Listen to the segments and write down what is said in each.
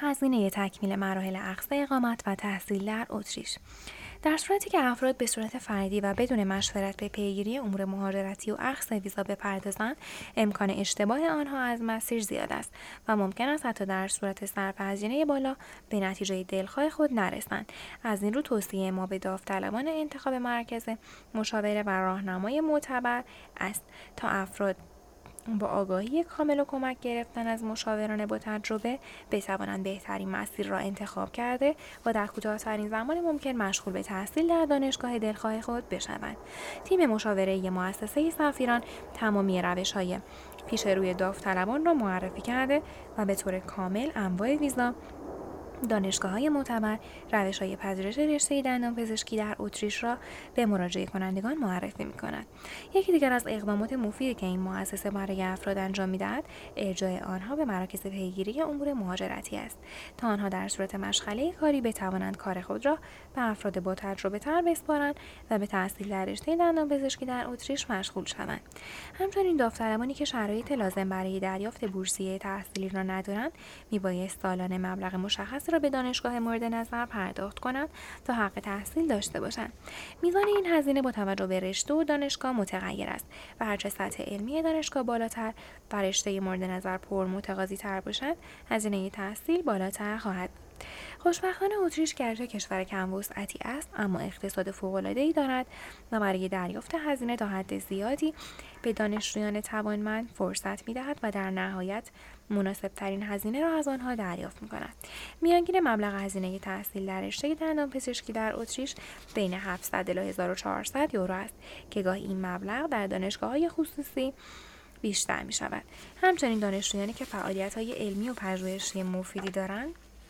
هزینه تکمیل مراحل اخذ اقامت و تحصیل در اتریش. در صورتی که افراد به صورت فردی و بدون مشورت به پیگیری امور مهاجرتی و اخذ ویزا بپردازند، امکان اشتباه آنها از مسیر زیاد است و ممکن است حتی در صورت صرف هزینه بالا به نتیجه دلخواه خود نرسند. از این رو توصیه ما به داوطلبان انتخاب مرکز مشاوره و راهنمای معتبر است تا افراد با آگاهی کامل و کمک گرفتن از مشاوران با تجربه بتوانند بهترین مسیر را انتخاب کرده و در کوتاه‌ترین زمان ممکن مشغول به تحصیل در دانشگاه دلخواه خود بشوند. تیم مشاوره‌ای مؤسسه سفیران تمامی روش‌های پیش روی داوطلبان را معرفی کرده و به طور کامل انواع ویزا، دانشگاه‌های معتبر، روش‌های پذیرش رشته دندانپزشکی در اتریش را به مراجعه کنندگان معرفی می‌کند. یکی دیگر از اقدامات مفیدی که این مؤسسه برای افراد انجام می‌دهد، ارجاع آنها به مراکز پیگیری امور مهاجرتی است تا آنها در صورت مشغله کاری بتوانند کار خود را به افراد با تجربه‌تر بسپارند و به تحصیل در رشته دندانپزشکی در اتریش مشغول شوند. همچنین داوطلبانی که شرایط لازم برای دریافت بورسیه تحصیلی را ندارند، میبایست سالانه مبلغ مشخص را به دانشگاه مورد نظر پرداخت کنند تا حق تحصیل داشته باشند. میزان این هزینه با توجه به رشته و دانشگاه متغیر است و هرچه سطح علمی دانشگاه بالاتر و رشته مورد نظر متقاضی تر باشد، هزینه تحصیل بالاتر خواهد بود. خوشبختانه اتریش گرچه کشور کم وسعتی است، اما اقتصاد فوق‌العاده‌ای دارد و برای دریافت هزینه تا حد زیادی به دانشجویان توانمند فرصت می‌دهد و در نهایت مناسب‌ترین هزینه را از آنها دریافت می‌کند. میانگین مبلغ هزینه تحصیل در رشته دندانپزشکی در اتریش بین 700 الی 1400 یورو است که گاهی این مبلغ در دانشگاه‌های خصوصی بیشتر می‌شود. همچنین دانشجویانی که فعالیت‌های علمی و پژوهشی مفیدی دارند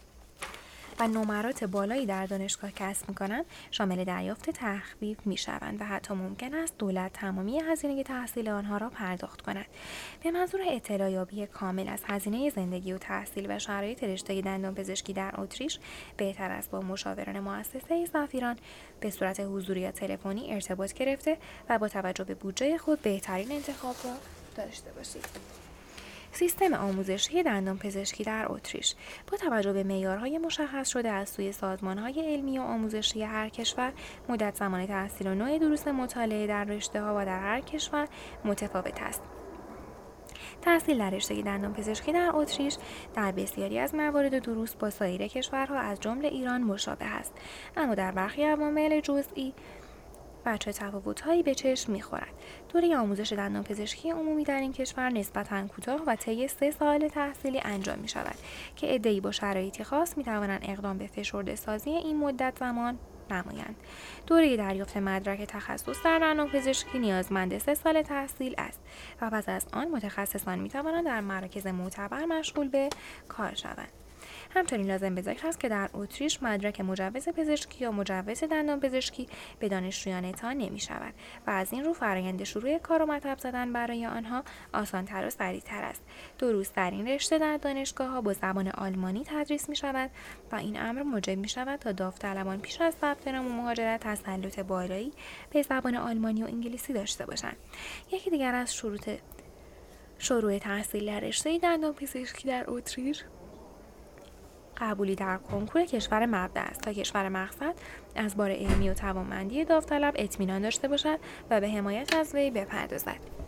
و نمرات بالایی در دانشگاه کسب می‌کنند، شامل دریافت تخفیف می‌شوند و حتی ممکن است دولت تمامی هزینه تحصیل آنها را پرداخت کند. به منظور اطلاع یابی کامل از هزینه زندگی و تحصیل و شرایط رشته دندانپزشکی در اتریش، بهتر است با مشاوران مؤسسه سفیران به صورت حضوری یا تلفنی ارتباط گرفته و با توجه به بودجه خود بهترین انتخاب را داشته باشید. سیستم آموزشی دندانپزشکی در اتریش با توجه به معیارهای مشخص شده از سوی سازمان‌های علمی و آموزشی هر کشور، مدت زمان تحصیل و نوع دروس مطالعه در رشته‌ها و در هر کشور متفاوت است. تحصیل در رشته دندانپزشکی در اتریش در بسیاری از موارد دروس با سایر کشورها از جمله ایران مشابه است، اما در برخی عوامل جزئی چه تفاوت‌هایی به چشم می‌خورد. دوره آموزش دندانپزشکی عمومی در این کشور نسبتاً کوتاه و طی 3 سال تحصیلی انجام می‌شود که عده‌ای با شرایطی خاص می‌توانند اقدام به فشرده‌سازی این مدت زمان نمایند. دوره دریافت مدرک تخصص در دندانپزشکی نیازمند 3 سال تحصیل است و پس از آن متخصصان می‌توانند در مراکز معتبر مشغول به کار شوند. همچنین لازم به ذکر است که در اتریش مدرک مجوز پزشکی یا مجوز دندانپزشکی به دانشجویان اعطا نمی‌شود و از این رو فرآیند شروع کار و مطب زدن برای آنها آسان‌تر و سریع‌تر است. 2 روز در این رشته در دانشگاه‌ها با زبان آلمانی تدریس می‌شود و این امر موجب می‌شود تا داوطلبان پیش از ثبت نام و مهاجرت تسلط بالایی به زبان آلمانی و انگلیسی داشته باشند. یکی دیگر از شروع تحصیل در رشته دندانپزشکی در اتریش قبولی در کنکور کشور مبدأ است تا کشور مقصد از بار علمی و توانمندی داوطلب اطمینان داشته باشد و به حمایت از وی بپردازد.